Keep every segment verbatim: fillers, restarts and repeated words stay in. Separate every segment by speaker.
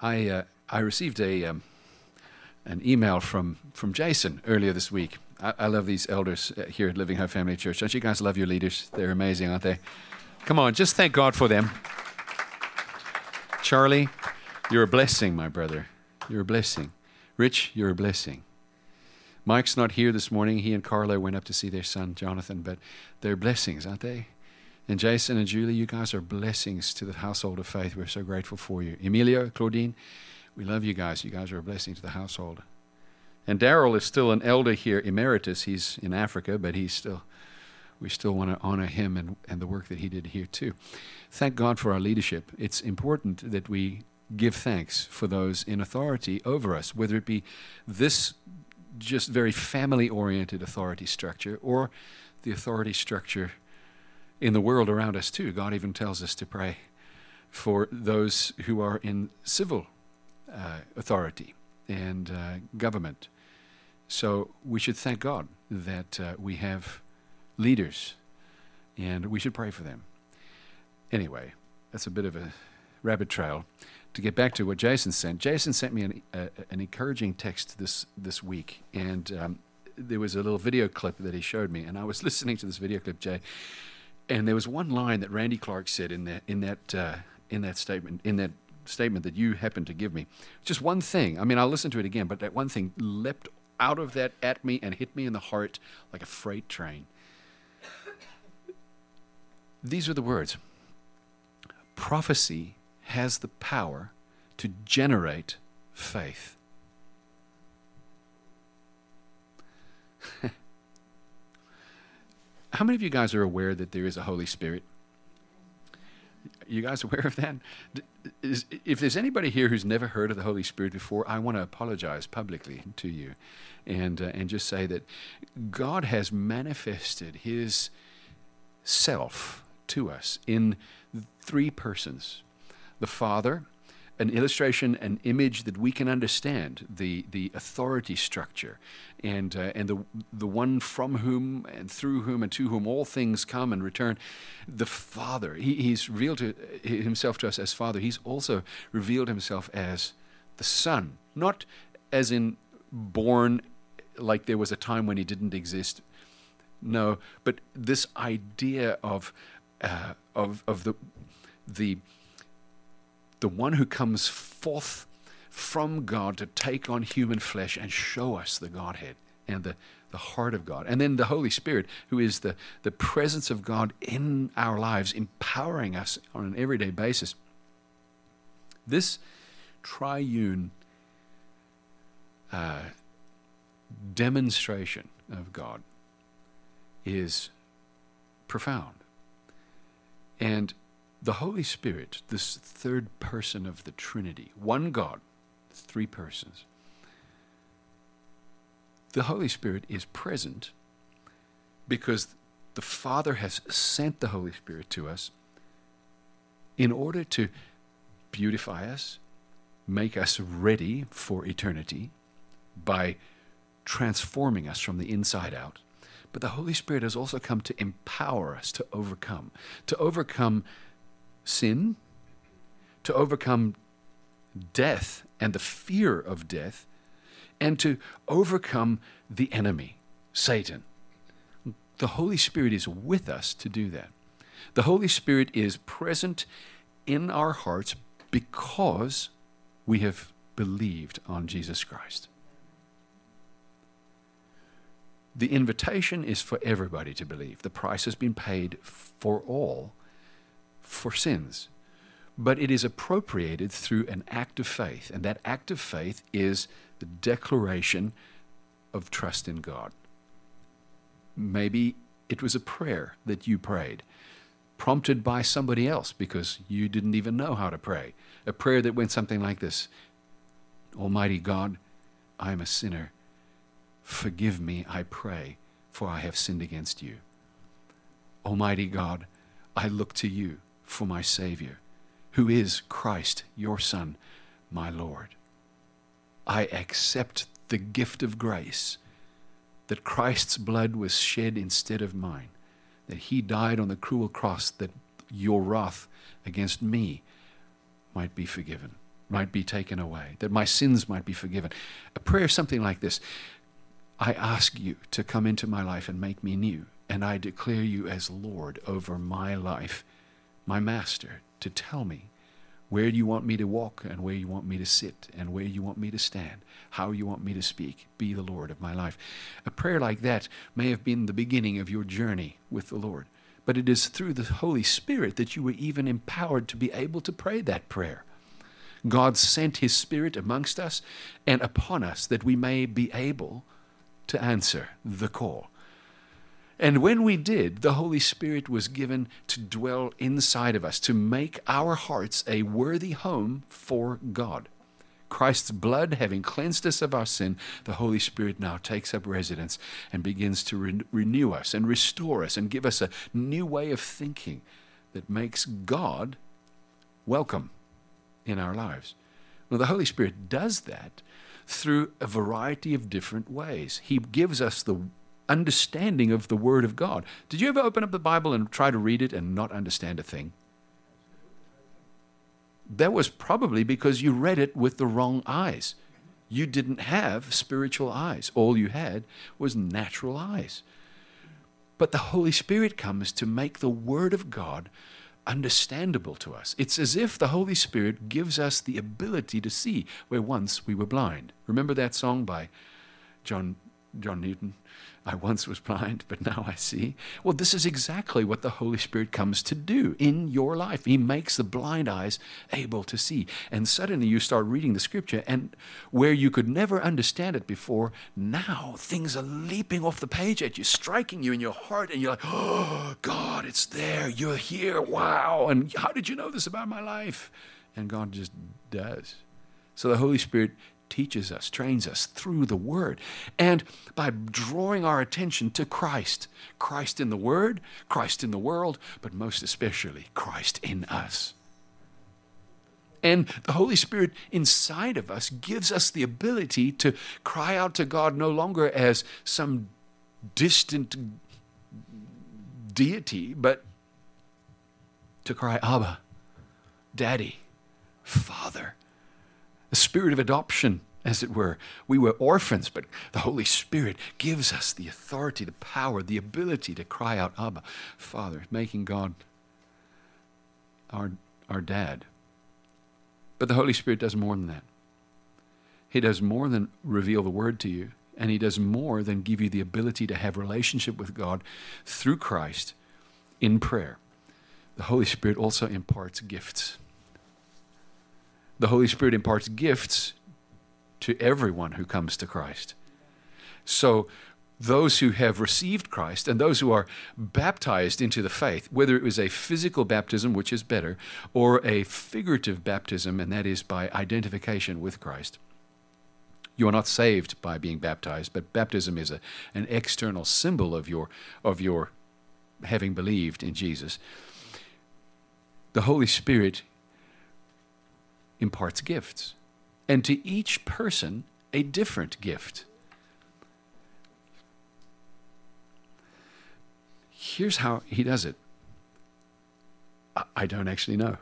Speaker 1: I uh, I received a um, an email from from Jason earlier this week. I, I love these elders uh, here at Living Hope Family Church. Don't you guys love your leaders? They're amazing, aren't they? Come on, just thank God for them. Charlie, you're a blessing, my brother. You're a blessing. Rich, you're a blessing. Mike's not here this morning. He and Carla went up to see their son, Jonathan, but they're blessings, aren't they? And Jason and Julie, you guys are blessings to the household of faith. We're so grateful for you. Emilio, Claudine, we love you guys. You guys are a blessing to the household. And Daryl is still an elder here, emeritus. He's in Africa, but he's still, we still want to honor him and, and the work that he did here too. Thank God for our leadership. It's important that we give thanks for those in authority over us, whether it be this just very family-oriented authority structure or the authority structure in the world around us too. God even tells us to pray for those who are in civil uh, authority and uh, government. So we should thank God that uh, we have leaders, and we should pray for them. Anyway, that's a bit of a rabbit trail. To get back to what Jason sent, Jason sent me an, uh, an encouraging text this this week, and um, there was a little video clip that he showed me, and I was listening to this video clip, Jay, and there was one line that Randy Clark said in that in that uh, in that statement in that statement that you happened to give me. Just one thing. I mean, I'll listen to it again, but that one thing leapt out of that at me and hit me in the heart like a freight train. These are the words. Prophecy has the power to generate faith. How many of you guys are aware that there is a Holy Spirit? You guys aware of that? Is, if there's anybody here who's never heard of the Holy Spirit before, I want to apologize publicly to you and uh, and just say that God has manifested his self to us in three persons. The Father, an illustration, an image that we can understand, the the authority structure, and uh, and the the one from whom and through whom and to whom all things come and return. The Father, he, he's revealed to, himself to us as Father. He's also revealed himself as the Son, not as in born like there was a time when he didn't exist. No, but this idea of uh, of of the the the one who comes forth from God to take on human flesh and show us the Godhead and the, the heart of God. And then the Holy Spirit, who is the, the presence of God in our lives, empowering us on an everyday basis. This triune uh, demonstration of God is profound. And the Holy Spirit, this third person of the Trinity, one God, three persons. The Holy Spirit is present because the Father has sent the Holy Spirit to us in order to beautify us, make us ready for eternity by transforming us from the inside out. But the Holy Spirit has also come to empower us to overcome, to overcome sin, to overcome death and the fear of death, and to overcome the enemy, Satan. The Holy Spirit is with us to do that. The Holy Spirit is present in our hearts because we have believed on Jesus Christ. The invitation is for everybody to believe. The price has been paid for all for sins. But it is appropriated through an act of faith, and that act of faith is the declaration of trust in God. Maybe it was a prayer that you prayed, prompted by somebody else because you didn't even know how to pray. A prayer that went something like this: Almighty God, I am a sinner. Forgive me, I pray, for I have sinned against you. Almighty God, I look to you for my Savior, who is Christ, your Son, my Lord. I accept the gift of grace, that Christ's blood was shed instead of mine, that he died on the cruel cross that your wrath against me might be forgiven, might be taken away, that my sins might be forgiven. A prayer something like this: I ask you to come into my life and make me new, and I declare you as Lord over my life, my master, to tell me where you want me to walk and where you want me to sit and where you want me to stand, how you want me to speak. Be the Lord of my life. A prayer like that may have been the beginning of your journey with the Lord, but it is through the Holy Spirit that you were even empowered to be able to pray that prayer. God sent his Spirit amongst us and upon us that we may be able to answer the call. And when we did, the Holy Spirit was given to dwell inside of us, to make our hearts a worthy home for God. Christ's blood having cleansed us of our sin, the Holy Spirit now takes up residence and begins to re- renew us and restore us and give us a new way of thinking that makes God welcome in our lives. Well, the Holy Spirit does that through a variety of different ways. He gives us the understanding of the Word of God. Did you ever open up the Bible and try to read it and not understand a thing? That was probably because you read it with the wrong eyes. You didn't have spiritual eyes. All you had was natural eyes. But the Holy Spirit comes to make the Word of God understandable to us. It's as if the Holy Spirit gives us the ability to see where once we were blind. Remember that song by John John Newton? I once was blind, but now I see. Well, this is exactly what the Holy Spirit comes to do in your life. He makes the blind eyes able to see. And suddenly you start reading the Scripture, and where you could never understand it before, now things are leaping off the page at you, striking you in your heart, and you're like, oh, God, it's there. You're here. Wow. And how did you know this about my life? And God just does. So the Holy Spirit teaches us, trains us through the Word, and by drawing our attention to Christ. Christ in the Word, Christ in the world, but most especially Christ in us. And the Holy Spirit inside of us gives us the ability to cry out to God no longer as some distant deity, but to cry, Abba, Daddy, Father. The spirit of adoption, as it were. We were orphans, but the Holy Spirit gives us the authority, the power, the ability to cry out, Abba, Father, making God our, our dad. But the Holy Spirit does more than that. He does more than reveal the Word to you, and he does more than give you the ability to have relationship with God through Christ in prayer. The Holy Spirit also imparts gifts. The Holy Spirit imparts gifts to everyone who comes to Christ. So those who have received Christ and those who are baptized into the faith, whether it was a physical baptism, which is better, or a figurative baptism, and that is by identification with Christ. You are not saved by being baptized, but baptism is a, an external symbol of your, of your having believed in Jesus. The Holy Spirit imparts gifts, and to each person a different gift. Here's how he does it. I, I don't actually know.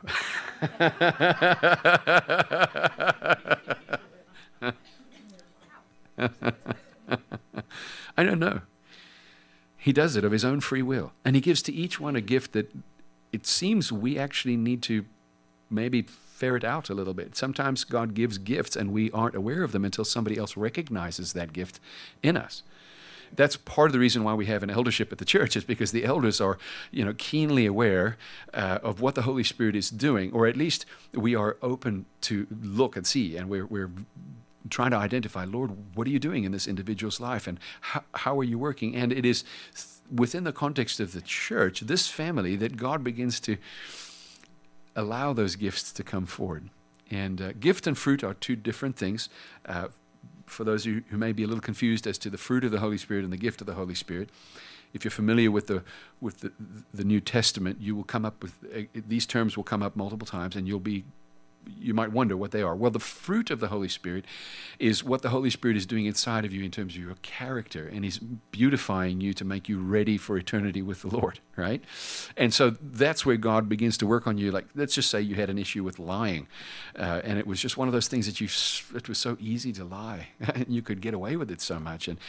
Speaker 1: I don't know. He does it of his own free will, and he gives to each one a gift that it seems we actually need to maybe ferret out a little bit. Sometimes God gives gifts and we aren't aware of them until somebody else recognizes that gift in us. That's part of the reason why we have an eldership at the church, is because the elders are, you know, keenly aware uh, of what the Holy Spirit is doing, or at least we are open to look and see, and we're we're trying to identify, Lord, what are you doing in this individual's life, and how, how are you working? And it is within the context of the church, this family, that God begins to allow those gifts to come forward. And uh, gift and fruit are two different things. Uh, for those of you who may be a little confused as to the fruit of the Holy Spirit and the gift of the Holy Spirit, if you're familiar with the with the, the New Testament, you will come up with uh, these terms will come up multiple times, and you'll be you might wonder what they are. Well, the fruit of the Holy Spirit is what the Holy Spirit is doing inside of you in terms of your character, and He's beautifying you to make you ready for eternity with the Lord, right? And so that's where God begins to work on you. Like, let's just say you had an issue with lying, uh, and it was just one of those things that you, it was so easy to lie, and you could get away with it so much. And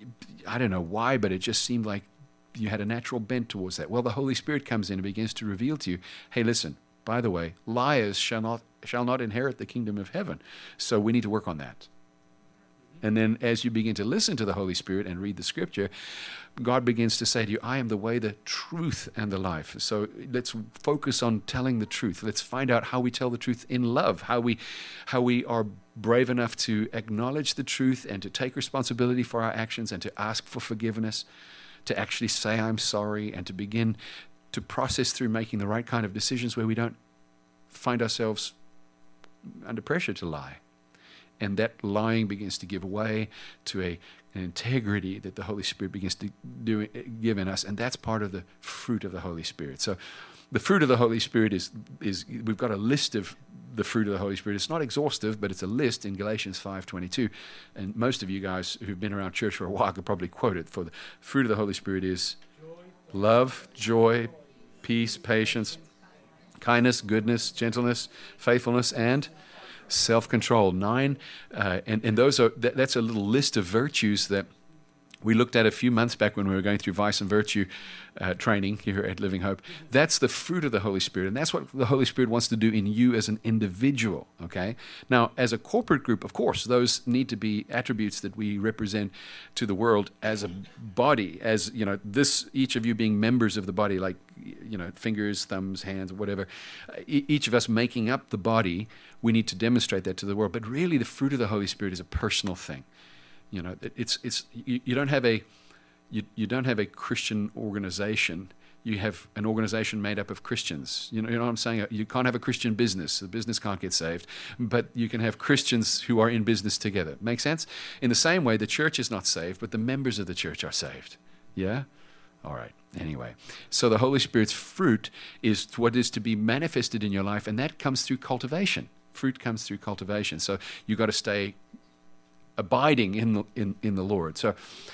Speaker 1: I don't know why, but it just seemed like you had a natural bent towards that. Well, the Holy Spirit comes in and begins to reveal to you, hey, listen, by the way, liars shall not shall not inherit the kingdom of heaven. So we need to work on that. And then as you begin to listen to the Holy Spirit and read the Scripture, God begins to say to you, I am the way, the truth, and the life. So let's focus on telling the truth. Let's find out how we tell the truth in love, how we, how we are brave enough to acknowledge the truth and to take responsibility for our actions and to ask for forgiveness, to actually say I'm sorry, and to begin to process through making the right kind of decisions where we don't find ourselves under pressure to lie. And that lying begins to give way to a, an integrity that the Holy Spirit begins to do, give in us. And that's part of the fruit of the Holy Spirit. So the fruit of the Holy Spirit is, is we've got a list of the fruit of the Holy Spirit. It's not exhaustive, but it's a list in Galatians five twenty-two. And most of you guys who've been around church for a while could probably quote it. For the fruit of the Holy Spirit is love, joy, peace, patience, kindness, goodness, gentleness, faithfulness, and self-control. Nine, uh, and, and those are that, that's a little list of virtues that we looked at a few months back when we were going through Vice and Virtue uh, training here at Living Hope. That's the fruit of the Holy Spirit, and that's what the Holy Spirit wants to do in you as an individual, okay? Now, as a corporate group, of course, those need to be attributes that we represent to the world as a body, as, you know, this, each of you being members of the body, like, you know, fingers, thumbs, hands, whatever, e- each of us making up the body, we need to demonstrate that to the world. But really, the fruit of the Holy Spirit is a personal thing. You know, it's it's you, you don't have a you, you don't have a Christian organization. You have an organization made up of Christians. You know, you know what I'm saying? You can't have a Christian business. The business can't get saved. But you can have Christians who are in business together. Make sense? In the same way, the church is not saved, but the members of the church are saved. Yeah? All right. Anyway, so the Holy Spirit's fruit is what is to be manifested in your life, and that comes through cultivation. Fruit comes through cultivation. So you've got to stay abiding in the in, in the Lord. So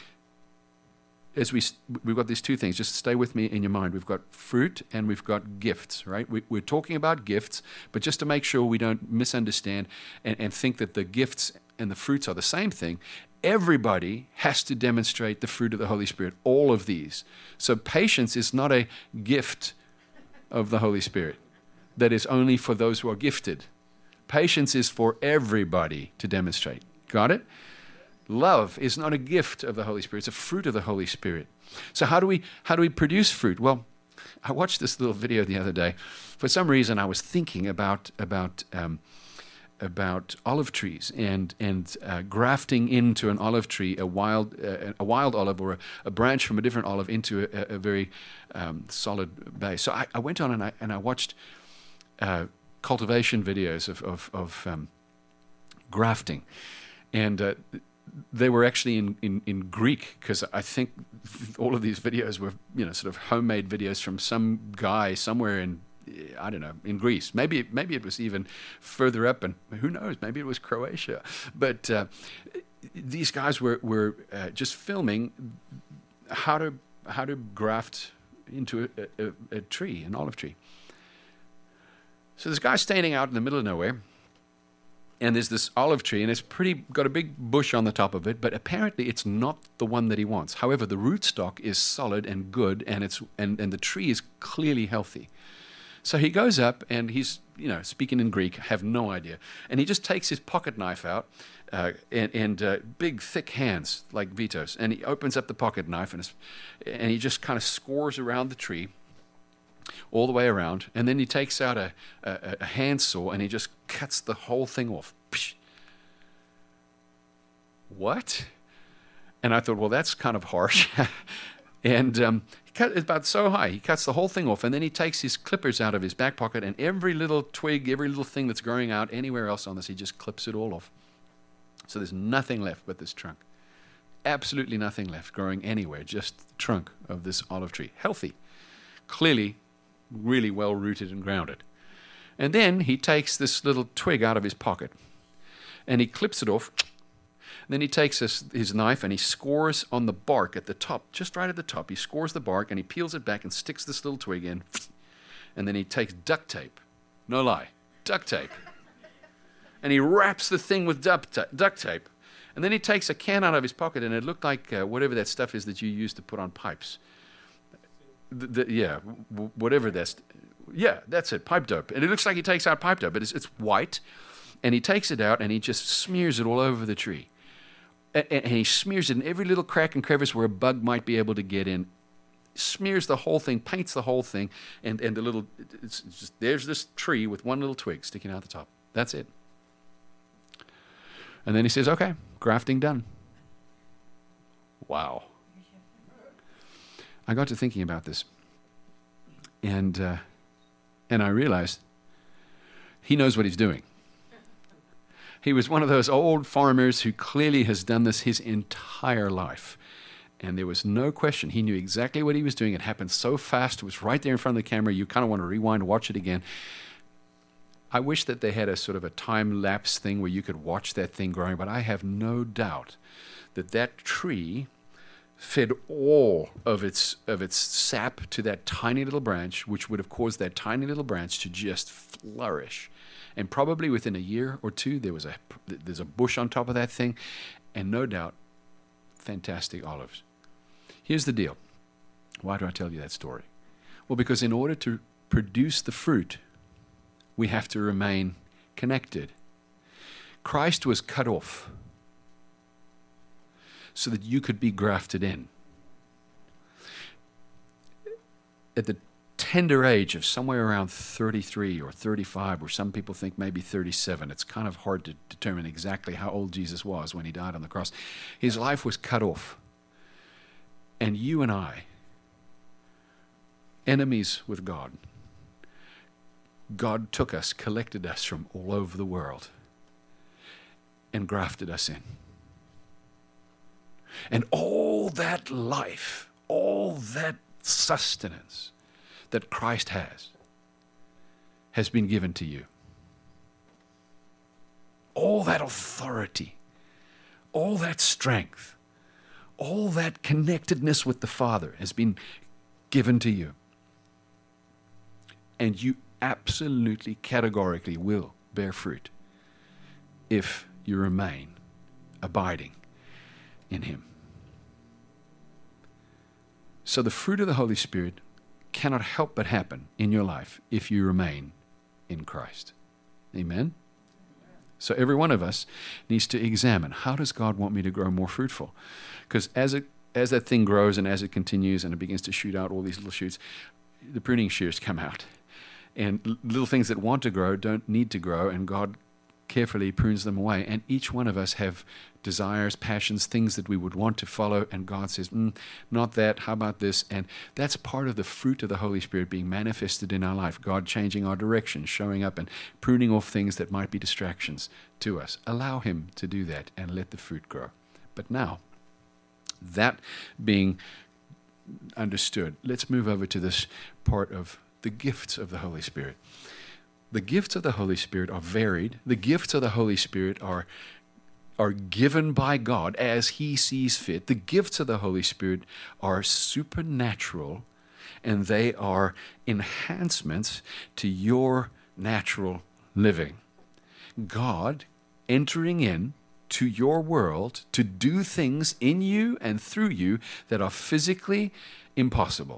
Speaker 1: as we we've got these two things, just stay with me in your mind. We've got fruit and we've got gifts, right? We, we're talking about gifts, but just to make sure we don't misunderstand and, and think that the gifts and the fruits are the same thing, everybody has to demonstrate the fruit of the Holy Spirit, all of these. So patience is not a gift of the Holy Spirit that is only for those who are gifted. Patience is for everybody to demonstrate. Got it? Love is not a gift of the Holy Spirit. It's a fruit of the Holy Spirit. So how do we how do we produce fruit? Well, I watched this little video the other day. For some reason, I was thinking about about um, about olive trees and and uh, grafting into an olive tree a wild uh, a wild olive or a, a branch from a different olive into a, a very um, solid base. So I, I went on and I and I watched uh, cultivation videos of of, of um, grafting. And uh, they were actually in, in, in Greek, because I think all of these videos were, you know, sort of homemade videos from some guy somewhere in, I don't know, in Greece. Maybe maybe it was even further up, and who knows, maybe it was Croatia. But uh, these guys were, were uh, just filming how to how to graft into a, a, a tree, an olive tree. So this guy's standing out in the middle of nowhere, and there's this olive tree, and it's pretty got a big bush on the top of it, but apparently it's not the one that he wants. However, the rootstock is solid and good, and it's and, and the tree is clearly healthy. So he goes up, and he's, you know, speaking in Greek, I have no idea, and he just takes his pocket knife out, uh, and, and uh, big, thick hands like Vito's, and he opens up the pocket knife, and, it's, and he just kind of scores around the tree, all the way around, and then he takes out a, a, a handsaw and he just cuts the whole thing off. Psh. What? And I thought, well, that's kind of harsh. and um, he cut it about so high. He cuts the whole thing off, and then he takes his clippers out of his back pocket, and every little twig, every little thing that's growing out anywhere else on this, he just clips it all off. So there's nothing left but this trunk. Absolutely nothing left growing anywhere, just the trunk of this olive tree. Healthy. Clearly really well rooted and grounded. And then he takes this little twig out of his pocket and he clips it off. Then he takes his, his knife and he scores on the bark at the top, just right at the top. He scores the bark and he peels it back and sticks this little twig in. And then he takes duct tape. No lie. Duct tape. And he wraps the thing with duct tape. And then he takes a can out of his pocket and it looked like uh, whatever that stuff is that you use to put on pipes. The, the, yeah, w- whatever that's... Yeah, that's it, pipe dope. And it looks like he takes out pipe dope, but it's, it's white. And he takes it out and he just smears it all over the tree. And, and he smears it in every little crack and crevice where a bug might be able to get in. Smears the whole thing, paints the whole thing, and, and the little, it's just, there's this tree with one little twig sticking out the top. That's it. And then he says, okay, grafting done. Wow. I got to thinking about this. And, uh, and I realized he knows what he's doing. He was one of those old farmers who clearly has done this his entire life. And there was no question. He knew exactly what he was doing. It happened so fast. It was right there in front of the camera. You kind of want to rewind and watch it again. I wish that they had a sort of a time-lapse thing where you could watch that thing growing, but I have no doubt that that tree fed all of its of its sap to that tiny little branch, which would have caused that tiny little branch to just flourish. And probably within a year or two, there was a there's a bush on top of that thing, and no doubt, fantastic olives. Here's the deal. Why do I tell you that story? Well, because in order to produce the fruit, we have to remain connected. Christ was cut off so that you could be grafted in. At the tender age of somewhere around thirty-three or thirty-five, or some people think maybe thirty-seven, it's kind of hard to determine exactly how old Jesus was when he died on the cross. His life was cut off. And you and I, enemies with God, God took us, collected us from all over the world, and grafted us in. And all that life, all that sustenance that Christ has, has been given to you. All that authority, all that strength, all that connectedness with the Father has been given to you. And you absolutely, categorically will bear fruit if you remain abiding in Him. So the fruit of the Holy Spirit cannot help but happen in your life if you remain in Christ. Amen? So every one of us needs to examine, how does God want me to grow more fruitful? Because as it as that thing grows and as it continues and it begins to shoot out all these little shoots, the pruning shears come out. And little things that want to grow don't need to grow, and God carefully prunes them away. And each one of us have desires, passions, things that we would want to follow, and God says, mm, not that, how about this? And that's part of the fruit of the Holy Spirit being manifested in our life. God changing our direction, showing up and pruning off things that might be distractions to us. Allow Him to do that and let the fruit grow. But now, that being understood, let's move over to this part of the gifts of the Holy Spirit. The gifts of the Holy Spirit are varied. The gifts of the Holy Spirit are, are given by God as He sees fit. The gifts of the Holy Spirit are supernatural, and they are enhancements to your natural living. God entering in to your world to do things in you and through you that are physically impossible.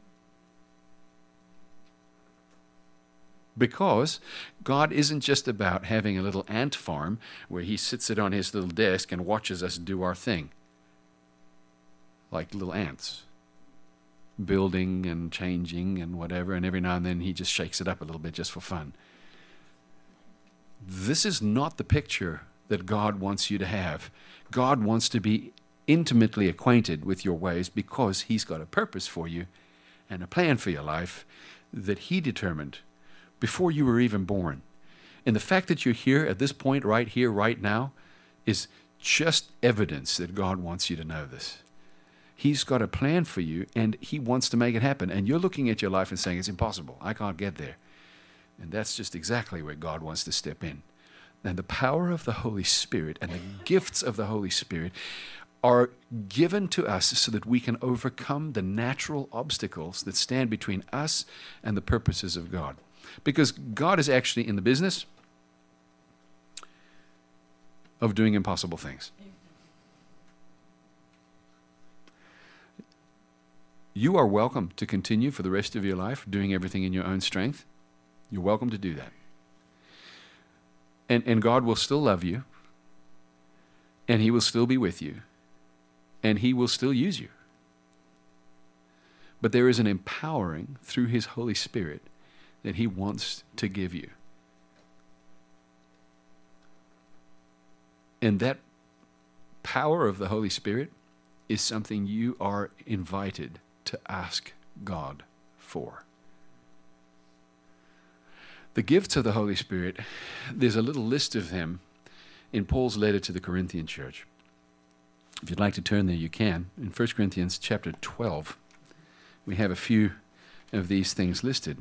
Speaker 1: Because God isn't just about having a little ant farm where He sits it on His little desk and watches us do our thing. Like little ants. Building and changing and whatever, and every now and then He just shakes it up a little bit just for fun. This is not the picture that God wants you to have. God wants to be intimately acquainted with your ways because He's got a purpose for you and a plan for your life that He determined before you were even born. And the fact that you're here at this point, right here, right now, is just evidence that God wants you to know this. He's got a plan for you, and He wants to make it happen. And you're looking at your life and saying, it's impossible. I can't get there. And that's just exactly where God wants to step in. And the power of the Holy Spirit and the gifts of the Holy Spirit are given to us so that we can overcome the natural obstacles that stand between us and the purposes of God. Because God is actually in the business of doing impossible things. You are welcome to continue for the rest of your life doing everything in your own strength. You're welcome to do that. And, and God will still love you, and He will still be with you, and He will still use you. But there is an empowering through His Holy Spirit that He wants to give you. And that power of the Holy Spirit is something you are invited to ask God for. The gifts of the Holy Spirit, there's a little list of them in Paul's letter to the Corinthian church. If you'd like to turn there, you can. In First Corinthians chapter twelve, we have a few of these things listed.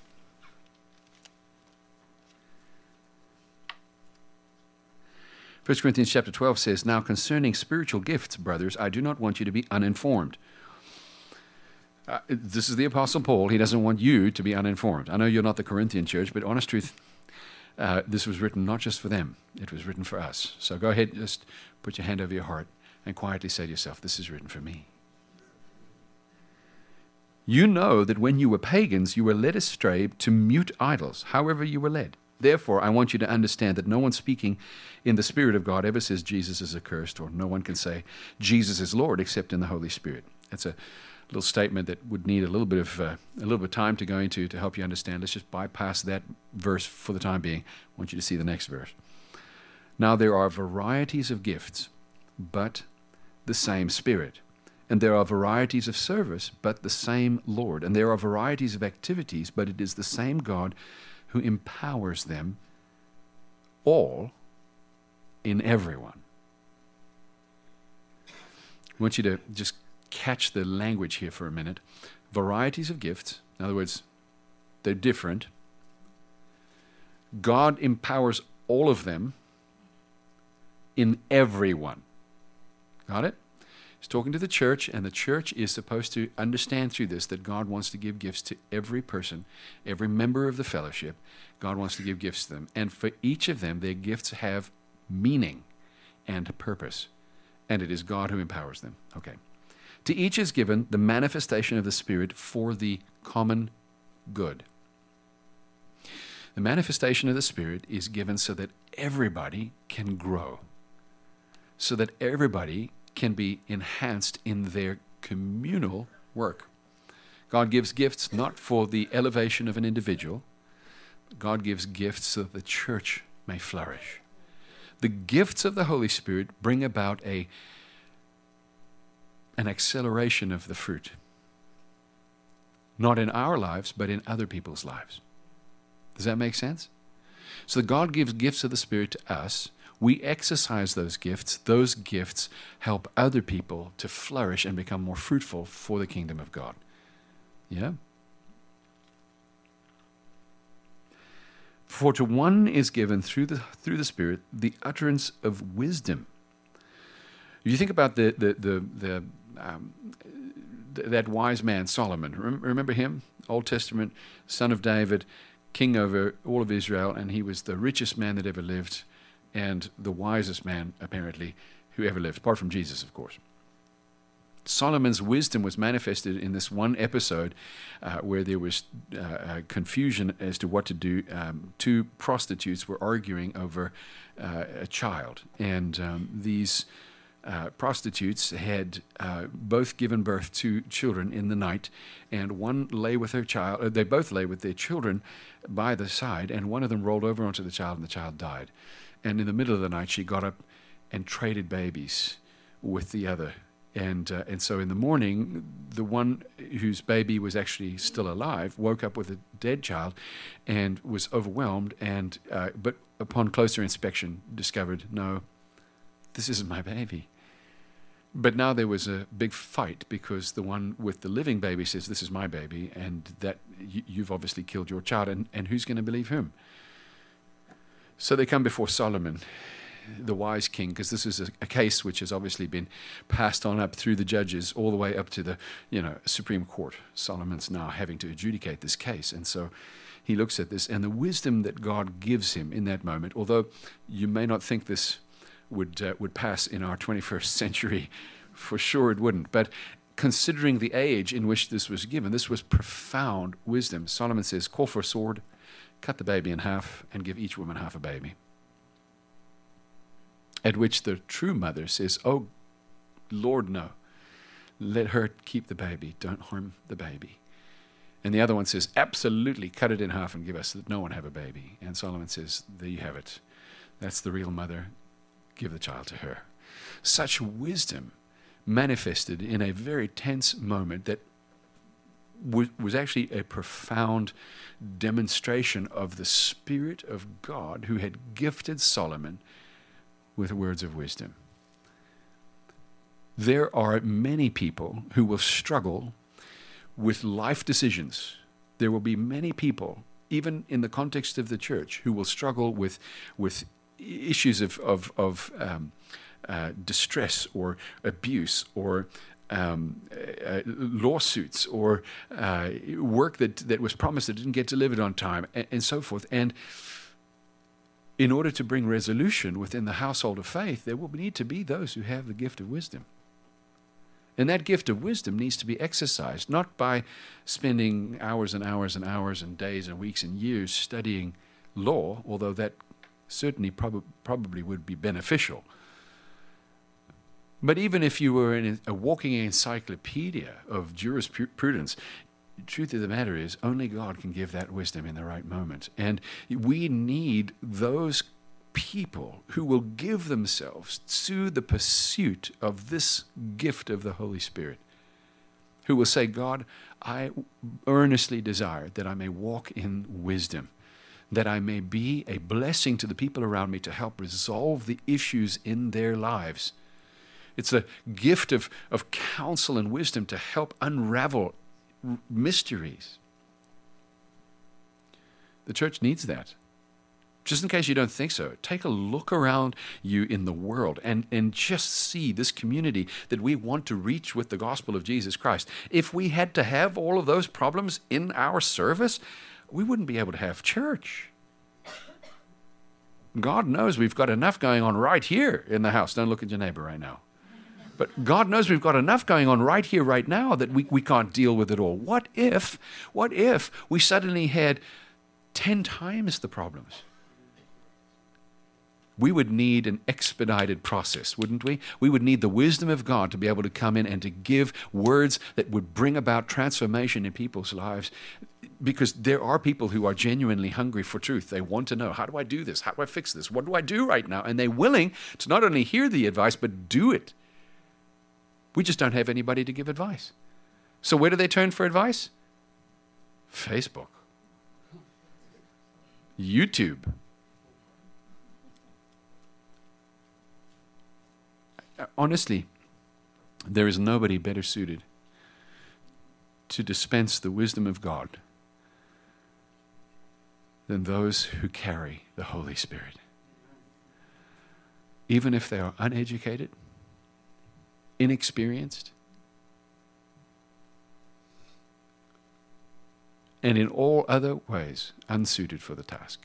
Speaker 1: First Corinthians chapter twelve says, "Now concerning spiritual gifts, brothers, I do not want you to be uninformed." Uh, this is the Apostle Paul. He doesn't want you to be uninformed. I know you're not the Corinthian church, but honest truth, uh, this was written not just for them. It was written for us. So go ahead, just put your hand over your heart and quietly say to yourself, this is written for me. You know that when you were pagans, you were led astray to mute idols, however you were led. Therefore, I want you to understand that no one speaking in the Spirit of God ever says Jesus is accursed, or no one can say Jesus is Lord except in the Holy Spirit. That's a little statement that would need a little bit of uh, a little bit of time to go into to help you understand. Let's just bypass that verse for the time being. I want you to see the next verse. Now there are varieties of gifts, but the same Spirit. And there are varieties of service, but the same Lord. And there are varieties of activities, but it is the same God who empowers them all in everyone. I want you to just catch the language here for a minute. Varieties of gifts. In other words, they're different. God empowers all of them in everyone. Got it? He's talking to the church, and the church is supposed to understand through this that God wants to give gifts to every person, every member of the fellowship. God wants to give gifts to them. And for each of them, their gifts have meaning and purpose. And it is God who empowers them. Okay. To each is given the manifestation of the Spirit for the common good. The manifestation of the Spirit is given so that everybody can grow, so that everybody can be enhanced in their communal work. God gives gifts not for the elevation of an individual. God gives gifts so that the church may flourish. The gifts of the Holy Spirit bring about a an acceleration of the fruit. Not in our lives, but in other people's lives. Does that make sense? So God gives gifts of the Spirit to us. We exercise those gifts. Those gifts help other people to flourish and become more fruitful for the kingdom of God. Yeah? For to one is given through the through the Spirit the utterance of wisdom. You think about the the the, the um, th- that wise man Solomon. Remember him? Old Testament, son of David, king over all of Israel, and he was the richest man that ever lived, and the wisest man apparently who ever lived, apart from Jesus, of course. Solomon's wisdom was manifested in this one episode uh, where there was uh, uh, confusion as to what to do. Um, two prostitutes were arguing over uh, a child, and um, these uh, prostitutes had uh, both given birth to children in the night, and one lay with her child. Uh, they both lay with their children by the side, and one of them rolled over onto the child, and the child died. And in the middle of the night, she got up and traded babies with the other. And uh, and so in the morning, the one whose baby was actually still alive woke up with a dead child and was overwhelmed, and uh, but upon closer inspection discovered, no, this isn't my baby. But now there was a big fight because the one with the living baby says, this is my baby, and that y- you've obviously killed your child, and, and who's going to believe him? So they come before Solomon, the wise king, because this is a, a case which has obviously been passed on up through the judges all the way up to the, you know, Supreme Court. Solomon's now having to adjudicate this case. And so he looks at this, and the wisdom that God gives him in that moment, although you may not think this would uh, would pass in our twenty-first century, for sure it wouldn't, but considering the age in which this was given, this was profound wisdom. Solomon says, call for a sword, cut the baby in half, and give each woman half a baby. At which the true mother says, oh, Lord, no. Let her keep the baby. Don't harm the baby. And the other one says, absolutely, cut it in half and give us that no one have a baby. And Solomon says, there you have it. That's the real mother. Give the child to her. Such wisdom manifested in a very tense moment that w- was actually a profound demonstration of the Spirit of God who had gifted Solomon with words of wisdom. There are many people who will struggle with life decisions. There will be many people, even in the context of the church, who will struggle with with issues of of, of um, uh, distress or abuse or um, uh, lawsuits or uh, work that that was promised that didn't get delivered on time, and, and so forth. And in order to bring resolution within the household of faith, there will need to be those who have the gift of wisdom. And that gift of wisdom needs to be exercised, not by spending hours and hours and hours and days and weeks and years studying law, although that certainly prob- probably would be beneficial. But even if you were in a walking encyclopedia of jurisprudence, the truth of the matter is only God can give that wisdom in the right moment. And we need those people who will give themselves to the pursuit of this gift of the Holy Spirit, who will say, God, I earnestly desire that I may walk in wisdom, that I may be a blessing to the people around me to help resolve the issues in their lives. It's a gift of, of counsel and wisdom to help unravel mysteries. The church needs that. Just in case you don't think so, take a look around you in the world and, and just see this community that we want to reach with the gospel of Jesus Christ. If we had to have all of those problems in our service, we wouldn't be able to have church. God knows we've got enough going on right here in the house. Don't look at your neighbor right now. But God knows we've got enough going on right here, right now, that we, we can't deal with it all. What if, what if we suddenly had ten times the problems? We would need an expedited process, wouldn't we? We would need the wisdom of God to be able to come in and to give words that would bring about transformation in people's lives, because there are people who are genuinely hungry for truth. They want to know, how do I do this? How do I fix this? What do I do right now? And they're willing to not only hear the advice, but do it. We just don't have anybody to give advice. So where do they turn for advice? Facebook. YouTube. Honestly, there is nobody better suited to dispense the wisdom of God than those who carry the Holy Spirit. Even if they are uneducated, inexperienced, and in all other ways unsuited for the task.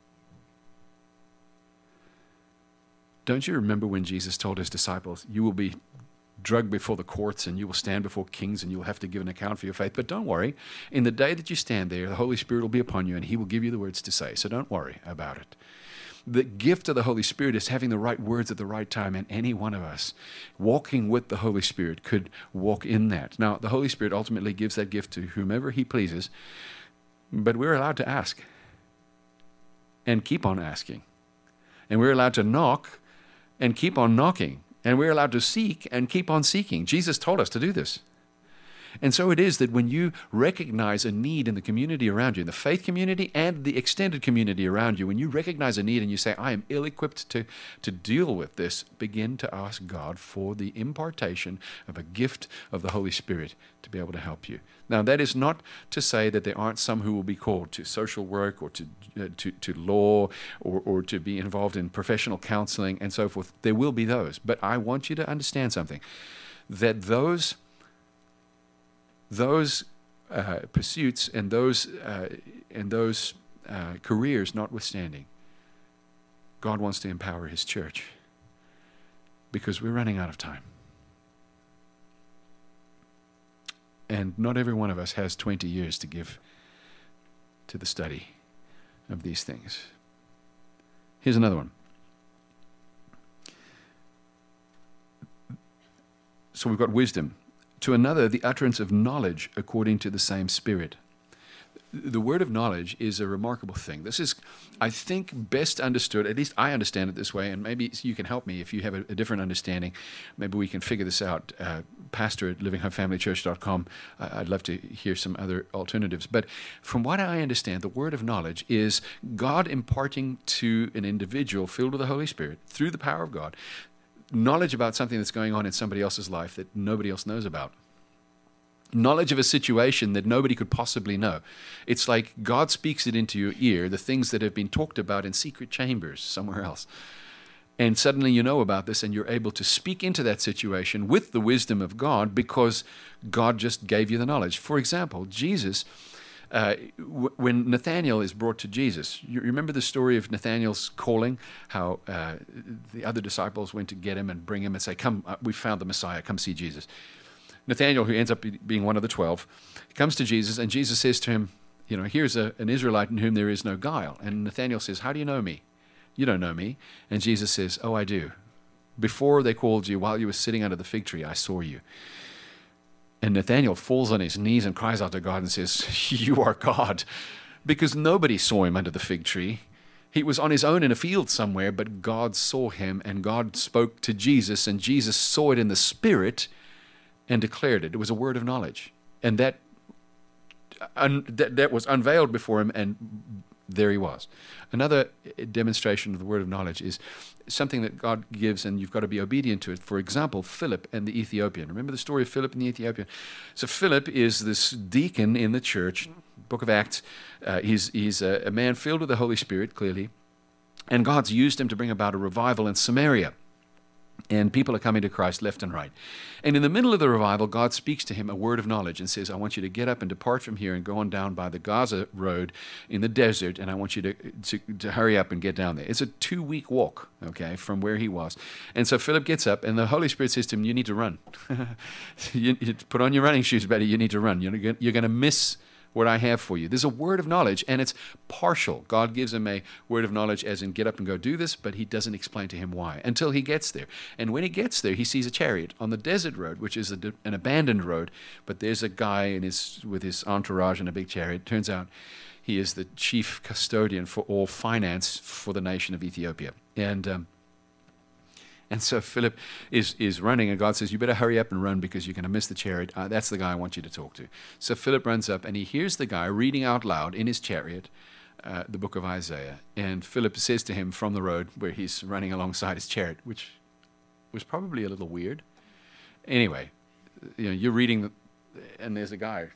Speaker 1: Don't you remember when Jesus told his disciples, you will be dragged before the courts and you will stand before kings and you will have to give an account for your faith. But don't worry, in the day that you stand there, the Holy Spirit will be upon you and he will give you the words to say. So don't worry about it. The gift of the Holy Spirit is having the right words at the right time, and any one of us walking with the Holy Spirit could walk in that. Now, the Holy Spirit ultimately gives that gift to whomever he pleases, but we're allowed to ask and keep on asking. And we're allowed to knock and keep on knocking. And we're allowed to seek and keep on seeking. Jesus told us to do this. And so it is that when you recognize a need in the community around you, in the faith community and the extended community around you, when you recognize a need and you say, I am ill-equipped to, to deal with this, begin to ask God for the impartation of a gift of the Holy Spirit to be able to help you. Now, that is not to say that there aren't some who will be called to social work or to uh, to, to law or, or to be involved in professional counseling and so forth. There will be those. But I want you to understand something, that those Those uh, pursuits and those uh, and those uh, careers notwithstanding, God wants to empower His church because we're running out of time. And not every one of us has twenty years to give to the study of these things. Here's another one. So we've got wisdom. To another, the utterance of knowledge according to the same Spirit. The word of knowledge is a remarkable thing. This is, I think, best understood, at least I understand it this way, and maybe you can help me if you have a, a different understanding. Maybe we can figure this out. Uh, pastor at living hope family church dot com. Uh, I'd love to hear some other alternatives. But from what I understand, the word of knowledge is God imparting to an individual filled with the Holy Spirit, through the power of God, knowledge about something that's going on in somebody else's life that nobody else knows about. Knowledge of a situation that nobody could possibly know. It's like God speaks it into your ear, the things that have been talked about in secret chambers somewhere else. And suddenly you know about this and you're able to speak into that situation with the wisdom of God because God just gave you the knowledge. For example, Jesus, uh, w- when Nathanael is brought to Jesus, you remember the story of Nathanael's calling, how uh, the other disciples went to get him and bring him and say, come, uh, we found the Messiah, come see Jesus. Nathanael, who ends up being one of the twelve, comes to Jesus, and Jesus says to him, you know, here's a, an Israelite in whom there is no guile. And Nathanael says, how do you know me? You don't know me. And Jesus says, oh, I do. Before they called you, while you were sitting under the fig tree, I saw you. And Nathanael falls on his knees and cries out to God and says, you are God. Because nobody saw him under the fig tree. He was on his own in a field somewhere, but God saw him, and God spoke to Jesus, and Jesus saw it in the Spirit and declared it. It was a word of knowledge. And that, un, that that was unveiled before him, and there he was. Another demonstration of the word of knowledge is something that God gives, and you've got to be obedient to it. For example, Philip and the Ethiopian. Remember the story of Philip and the Ethiopian? So Philip is this deacon in the church, Book of Acts. Uh, he's he's a, a man filled with the Holy Spirit, clearly. And God's used him to bring about a revival in Samaria. And people are coming to Christ left and right. And in the middle of the revival, God speaks to him a word of knowledge and says, I want you to get up and depart from here and go on down by the Gaza road in the desert, and I want you to, to, to hurry up and get down there. It's a two-week walk, okay, from where he was. And so Philip gets up, and the Holy Spirit says to him, you need to run. you, you put on your running shoes, buddy. You need to run. You're, you're going to miss what I have for you. There's a word of knowledge, and it's partial. God gives him a word of knowledge as in get up and go do this, but he doesn't explain to him why until he gets there. And when he gets there, he sees a chariot on the desert road, which is a, an abandoned road, but there's a guy in his, with his entourage in a big chariot. Turns out he is the chief custodian for all finance for the nation of Ethiopia. And um, And so Philip is, is running, and God says, you better hurry up and run because you're going to miss the chariot. Uh, that's the guy I want you to talk to. So Philip runs up, and he hears the guy reading out loud in his chariot uh, the book of Isaiah. And Philip says to him from the road where he's running alongside his chariot, which was probably a little weird. Anyway, you know, you're reading, the, and there's a guy.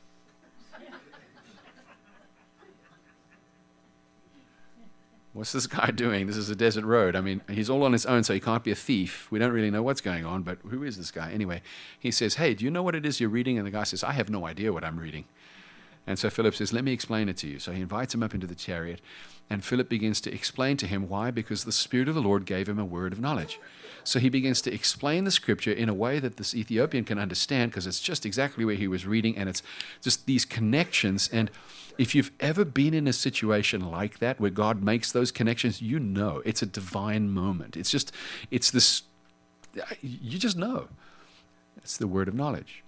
Speaker 1: What's this guy doing? This is a desert road. I mean, he's all on his own, so he can't be a thief. We don't really know what's going on, but who is this guy? Anyway, he says, hey, do you know what it is you're reading? And the guy says, I have no idea what I'm reading. And so Philip says, let me explain it to you. So he invites him up into the chariot, and Philip begins to explain to him why, because the Spirit of the Lord gave him a word of knowledge. So he begins to explain the Scripture in a way that this Ethiopian can understand, because it's just exactly where he was reading, and it's just these connections. And if you've ever been in a situation like that where God makes those connections, you know it's a divine moment. It's just, it's this, you just know. It's the word of knowledge.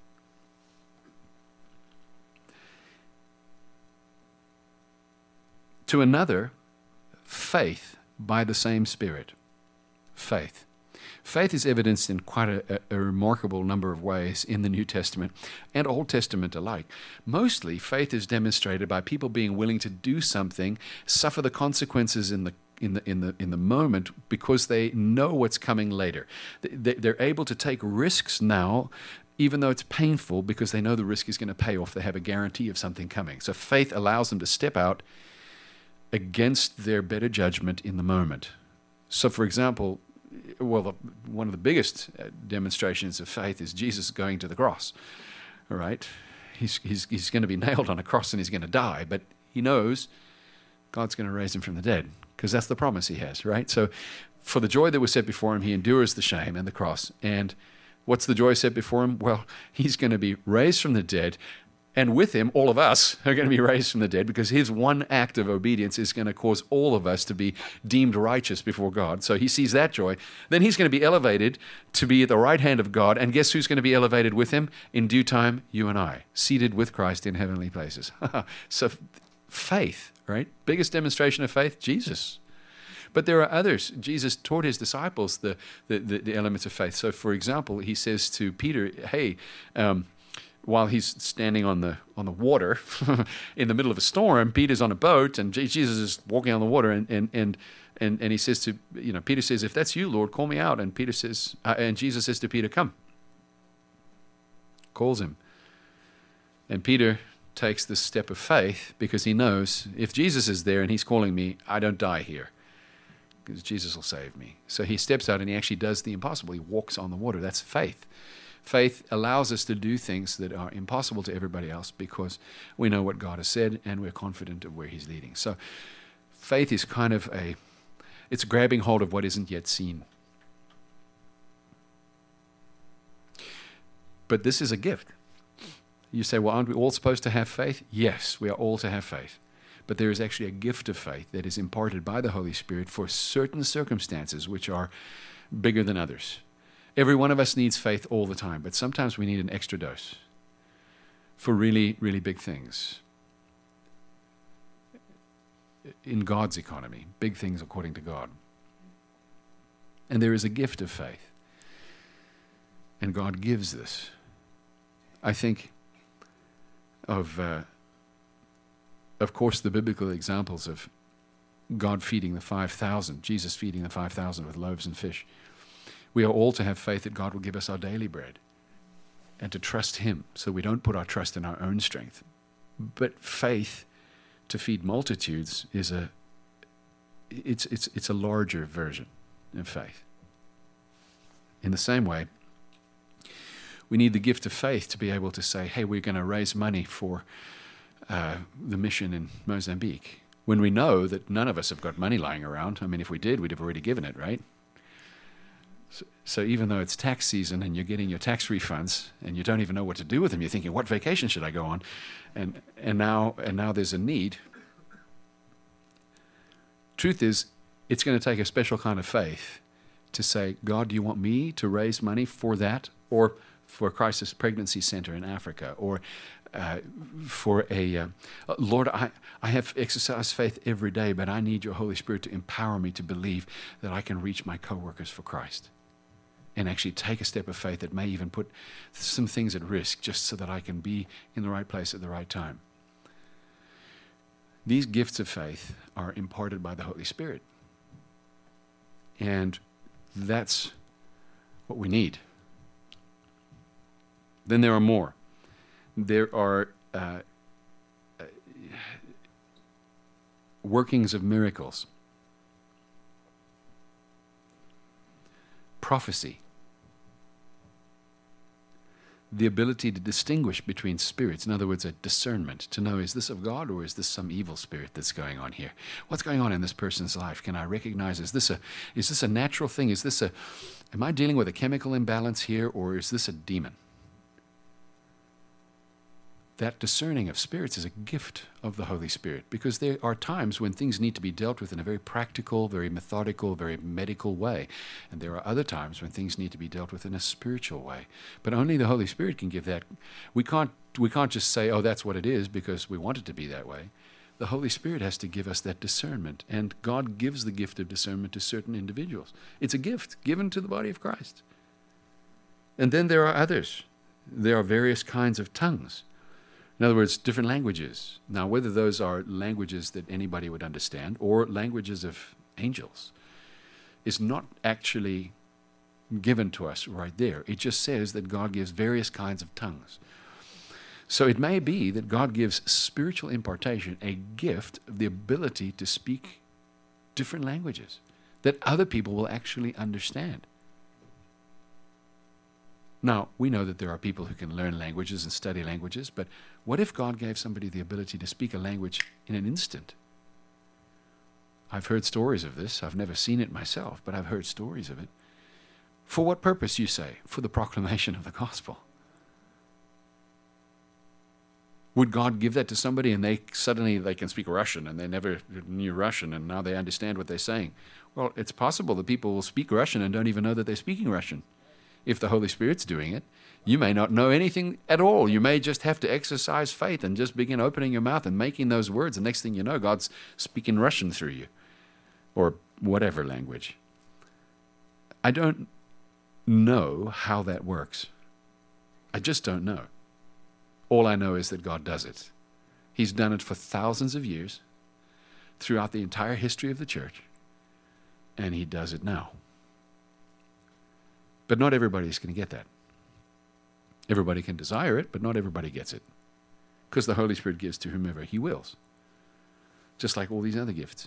Speaker 1: To another, faith by the same Spirit. Faith. Faith is evidenced in quite a, a, a remarkable number of ways in the New Testament and Old Testament alike. Mostly, faith is demonstrated by people being willing to do something, suffer the consequences in the in the in the in the moment because they know what's coming later. They, they're able to take risks now, even though it's painful, because they know the risk is going to pay off. They have a guarantee of something coming. So faith allows them to step out against their better judgment in the moment. So, for example, well, the, one of the biggest demonstrations of faith is Jesus going to the cross. All right, he's he's he's going to be nailed on a cross and he's going to die, but he knows God's going to raise him from the dead, because that's the promise he has, right? So for the joy that was set before him, he endures the shame and the cross. And what's the joy set before him? Well, he's going to be raised from the dead, and with him, all of us are going to be raised from the dead, because his one act of obedience is going to cause all of us to be deemed righteous before God. So he sees that joy. Then he's going to be elevated to be at the right hand of God. And guess who's going to be elevated with him? In due time, you and I, seated with Christ in heavenly places. So faith, right? Biggest demonstration of faith, Jesus. But there are others. Jesus taught his disciples the, the, the, the elements of faith. So, for example, he says to Peter, hey, um, while he's standing on the on the water in the middle of a storm, Peter's on a boat, and Jesus is walking on the water, and and and and, and he says to, you know, Peter says, if that's you, Lord, call me out. And Peter says, uh, and Jesus says to Peter, come. Calls him. And Peter takes this step of faith because he knows if Jesus is there and he's calling me, I don't die here, because Jesus will save me. So he steps out and he actually does the impossible. He walks on the water. That's faith. Faith allows us to do things that are impossible to everybody else because we know what God has said and we're confident of where he's leading. So faith is kind of a, it's grabbing hold of what isn't yet seen. But this is a gift. You say, well, aren't we all supposed to have faith? Yes, we are all to have faith. But there is actually a gift of faith that is imparted by the Holy Spirit for certain circumstances which are bigger than others. Every one of us needs faith all the time, but sometimes we need an extra dose for really, really big things. In God's economy, big things according to God. And there is a gift of faith. And God gives this. I think of, uh, of course, the biblical examples of God feeding the five thousand, Jesus feeding the five thousand with loaves and fish. We are all to have faith that God will give us our daily bread and to trust him so we don't put our trust in our own strength. But faith to feed multitudes is a, it's, it's, it's a larger version of faith. In the same way, we need the gift of faith to be able to say, hey, we're going to raise money for uh, the mission in Mozambique, when we know that none of us have got money lying around. I mean, if we did, we'd have already given it, right? So, so even though it's tax season and you're getting your tax refunds and you don't even know what to do with them, you're thinking, what vacation should I go on? And and now and now there's a need. Truth is, it's going to take a special kind of faith to say, God, do you want me to raise money for that, or for a crisis pregnancy center in Africa, or uh, for a, uh, Lord, I, I have exercised faith every day, but I need your Holy Spirit to empower me to believe that I can reach my coworkers for Christ and actually take a step of faith that may even put some things at risk just so that I can be in the right place at the right time. These gifts of faith are imparted by the Holy Spirit. And that's what we need. Then there are more. There are uh, uh, workings of miracles. Prophecy. The ability to distinguish between spirits. In other words, a discernment to know, is this of God or is this some evil spirit that's going on here? What's going on in this person's life? Can I recognize, is this a is this a natural thing? Is this a, am I dealing with a chemical imbalance here, or is this a demon? That discerning of spirits is a gift of the Holy Spirit, because there are times when things need to be dealt with in a very practical, very methodical, very medical way. And there are other times when things need to be dealt with in a spiritual way. But only the Holy Spirit can give that. We can't, we can't just say, oh, that's what it is because we want it to be that way. The Holy Spirit has to give us that discernment, and God gives the gift of discernment to certain individuals. It's a gift given to the body of Christ. And then there are others. There are various kinds of tongues. In other words, different languages. Now, whether those are languages that anybody would understand or languages of angels is not actually given to us right there. It just says that God gives various kinds of tongues. So it may be that God gives spiritual impartation, a gift of the ability to speak different languages that other people will actually understand. Now, we know that there are people who can learn languages and study languages, but what if God gave somebody the ability to speak a language in an instant? I've heard stories of this. I've never seen it myself, but I've heard stories of it. For what purpose, you say? For the proclamation of the gospel. Would God give that to somebody and they suddenly they can speak Russian and they never knew Russian and now they understand what they're saying? Well, it's possible that people will speak Russian and don't even know that they're speaking Russian. If the Holy Spirit's doing it, you may not know anything at all. You may just have to exercise faith and just begin opening your mouth and making those words. The next thing you know, God's speaking Russian through you or whatever language. I don't know how that works. I just don't know. All I know is that God does it. He's done it for thousands of years throughout the entire history of the church, and he does it now. But not everybody's going to get that. Everybody can desire it, but not everybody gets it. Because the Holy Spirit gives to whomever he wills. Just like all these other gifts.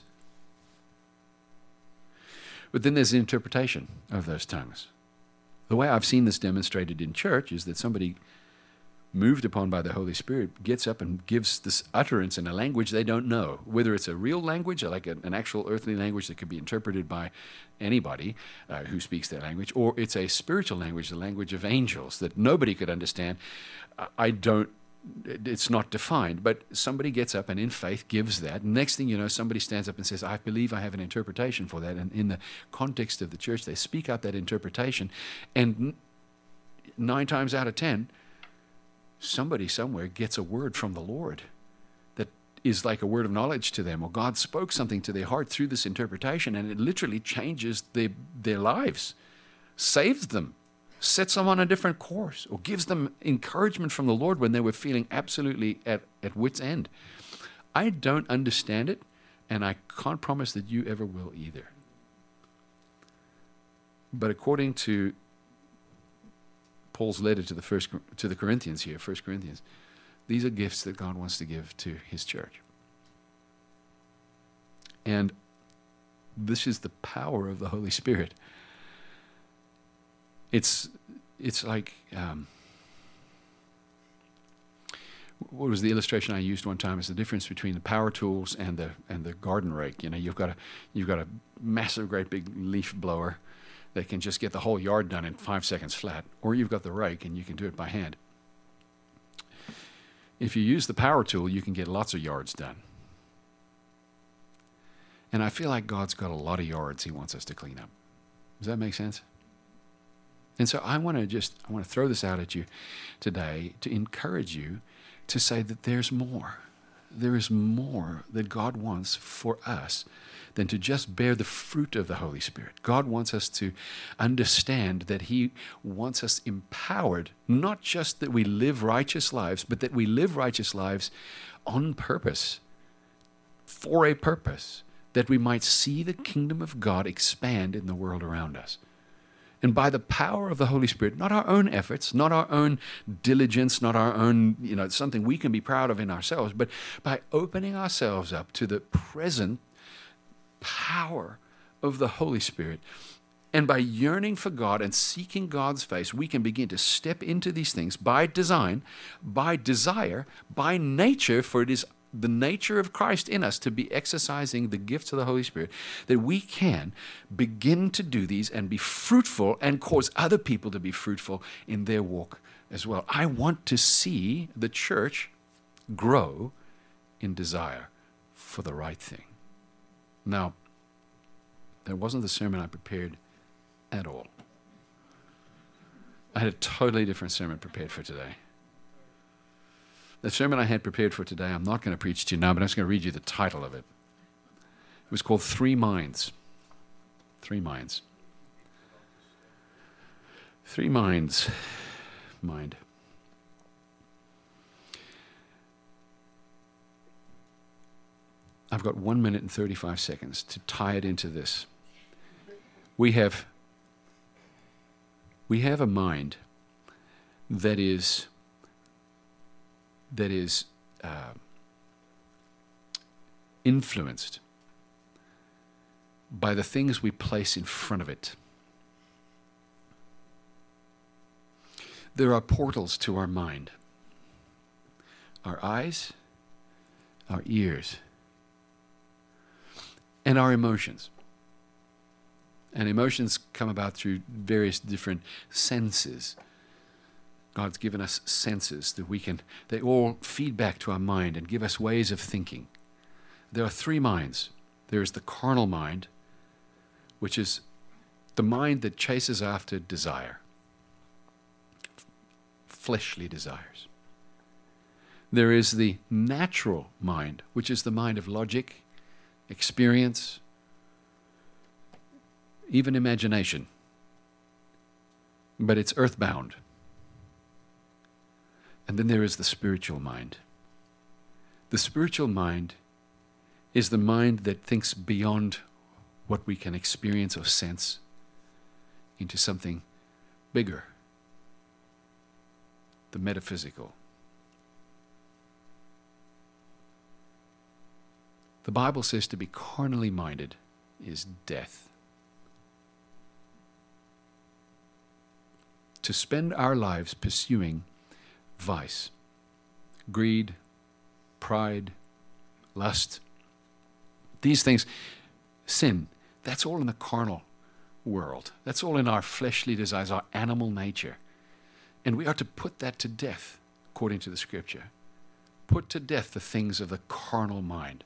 Speaker 1: But then there's the interpretation of those tongues. The way I've seen this demonstrated in church is that somebody moved upon by the Holy Spirit gets up and gives this utterance in a language they don't know, whether it's a real language, like a, an actual earthly language that could be interpreted by anybody uh, who speaks that language, or it's a spiritual language, the language of angels that nobody could understand. I don't, it's not defined, but somebody gets up and in faith gives that. Next thing you know, somebody stands up and says, I believe I have an interpretation for that. And in the context of the church, they speak out that interpretation. And nine times out of ten, somebody somewhere gets a word from the Lord that is like a word of knowledge to them, or God spoke something to their heart through this interpretation, and it literally changes their, their lives, saves them, sets them on a different course, or gives them encouragement from the Lord when they were feeling absolutely at, at wit's end. I don't understand it, and I can't promise that you ever will either. But according to Paul's letter to the first to the Corinthians here, First Corinthians, these are gifts that God wants to give to his church. And this is the power of the Holy Spirit. It's it's like um, what was the illustration I used one time? Is the difference between the power tools and the and the garden rake. You know, you've got a you've got a massive, great big leaf blower that can just get the whole yard done in five seconds flat, or you've got the rake and you can do it by hand. If you use the power tool, you can get lots of yards done. And I feel like God's got a lot of yards he wants us to clean up. Does that make sense? And so I want to just, I want to throw this out at you today to encourage you to say that there's more. There is more that God wants for us than to just bear the fruit of the Holy Spirit. God wants us to understand that he wants us empowered, not just that we live righteous lives, but that we live righteous lives on purpose, for a purpose, that we might see the kingdom of God expand in the world around us. And by the power of the Holy Spirit, not our own efforts, not our own diligence, not our own, you know, something we can be proud of in ourselves, but by opening ourselves up to the present power of the Holy Spirit, and by yearning for God and seeking God's face, we can begin to step into these things by design, by desire, by nature, for it is the nature of Christ in us to be exercising the gifts of the Holy Spirit, that we can begin to do these and be fruitful and cause other people to be fruitful in their walk as well. I want to see the church grow in desire for the right thing. Now, that wasn't the sermon I prepared at all. I had a totally different sermon prepared for today. The sermon I had prepared for today, I'm not going to preach to you now, but I'm just going to read you the title of it. It was called Three Minds. Three Minds. Three Minds. Mind. I've got one minute and thirty-five seconds to tie it into this. We have, we have a mind that is that is uh, influenced by the things we place in front of it. There are portals to our mind. Our eyes, our ears, and our emotions. And emotions come about through various different senses. God's given us senses that we can, they all feed back to our mind and give us ways of thinking. There are three minds. There is the carnal mind, which is the mind that chases after desire, fleshly desires. There is the natural mind, which is the mind of logic, experience, even imagination. But it's earthbound. And then there is the spiritual mind. The spiritual mind is the mind that thinks beyond what we can experience or sense into something bigger, the metaphysical. The Bible says to be carnally minded is death. To spend our lives pursuing vice, greed, pride, lust, these things, sin, that's all in the carnal world. That's all in our fleshly desires, our animal nature. And we are to put that to death, according to the Scripture. Put to death the things of the carnal mind.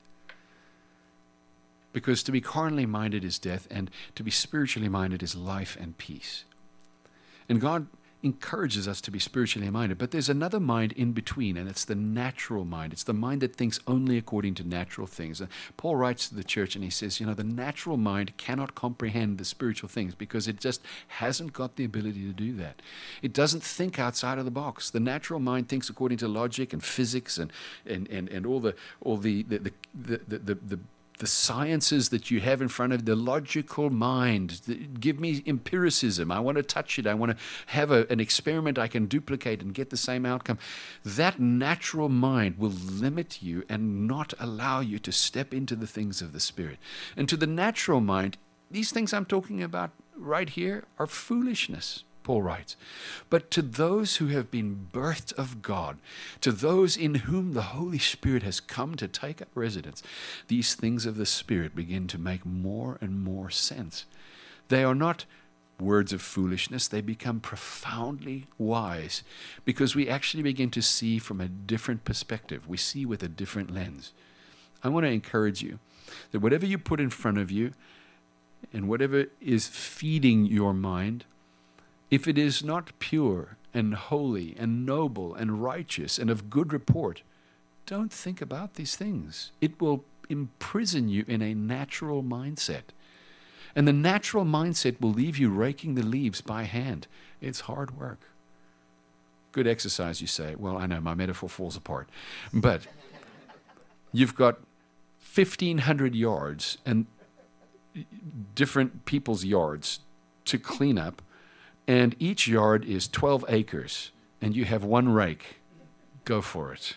Speaker 1: Because to be carnally minded is death, and to be spiritually minded is life and peace. And God encourages us to be spiritually minded, but there's another mind in between, and it's the natural mind. It's the mind that thinks only according to natural things. And Paul writes to the church and he says, you know, the natural mind cannot comprehend the spiritual things because it just hasn't got the ability to do that. It doesn't think outside of the box. The natural mind thinks according to logic and physics and and, and, and all the all the the the the, the, the, the the sciences that you have in front of the logical mind. Give me empiricism. I want to touch it. I want to have a, an experiment I can duplicate and get the same outcome. That natural mind will limit you and not allow you to step into the things of the Spirit. And to the natural mind, these things I'm talking about right here are foolishness, Paul writes. But to those who have been birthed of God, to those in whom the Holy Spirit has come to take up residence, these things of the Spirit begin to make more and more sense. They are not words of foolishness. They become profoundly wise because we actually begin to see from a different perspective. We see with a different lens. I want to encourage you that whatever you put in front of you and whatever is feeding your mind, if it is not pure and holy and noble and righteous and of good report, don't think about these things. It will imprison you in a natural mindset. And the natural mindset will leave you raking the leaves by hand. It's hard work. Good exercise, you say. Well, I know, my metaphor falls apart. But you've got fifteen hundred yards and different people's yards to clean up. And each yard is twelve acres, and you have one rake. Go for it.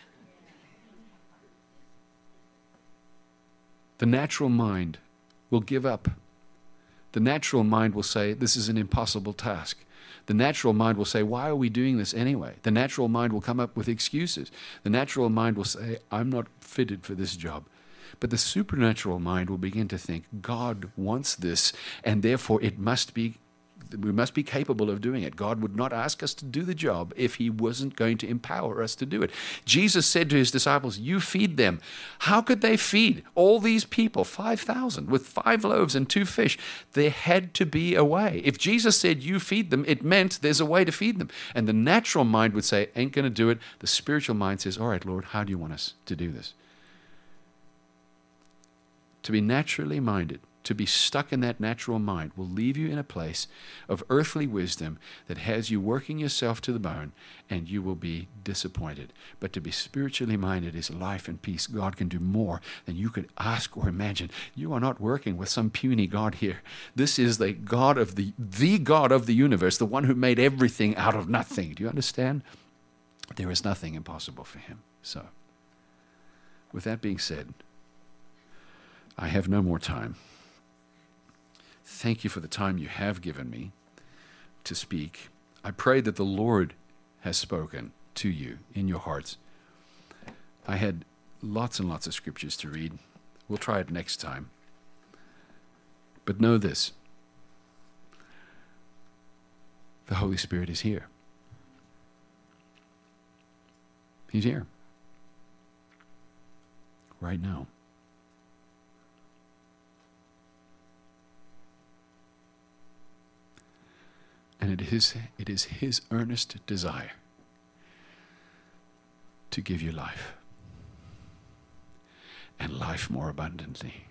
Speaker 1: The natural mind will give up. The natural mind will say, this is an impossible task. The natural mind will say, why are we doing this anyway? The natural mind will come up with excuses. The natural mind will say, I'm not fitted for this job. But the supernatural mind will begin to think, God wants this, and therefore it must be we must be capable of doing it. God would not ask us to do the job if he wasn't going to empower us to do it. Jesus said to his disciples, you feed them. How could they feed all these people, five thousand, with five loaves and two fish? There had to be a way. If Jesus said you feed them, it meant there's a way to feed them. And the natural mind would say, ain't going to do it. The spiritual mind says, all right, Lord, how do you want us to do this? To be naturally minded, to be stuck in that natural mind will leave you in a place of earthly wisdom that has you working yourself to the bone, and you will be disappointed. But to be spiritually minded is life and peace. God can do more than you could ask or imagine. You are not working with some puny God here. This is the God of the, the God of the universe, the one who made everything out of nothing. Do you understand? There is nothing impossible for him. So, with that being said, I have no more time. Thank you for the time you have given me to speak. I pray that the Lord has spoken to you in your hearts. I had lots and lots of scriptures to read. We'll try it next time. But know this. The Holy Spirit is here. He's here. Right now. And it is, it is his earnest desire to give you life, and life more abundantly.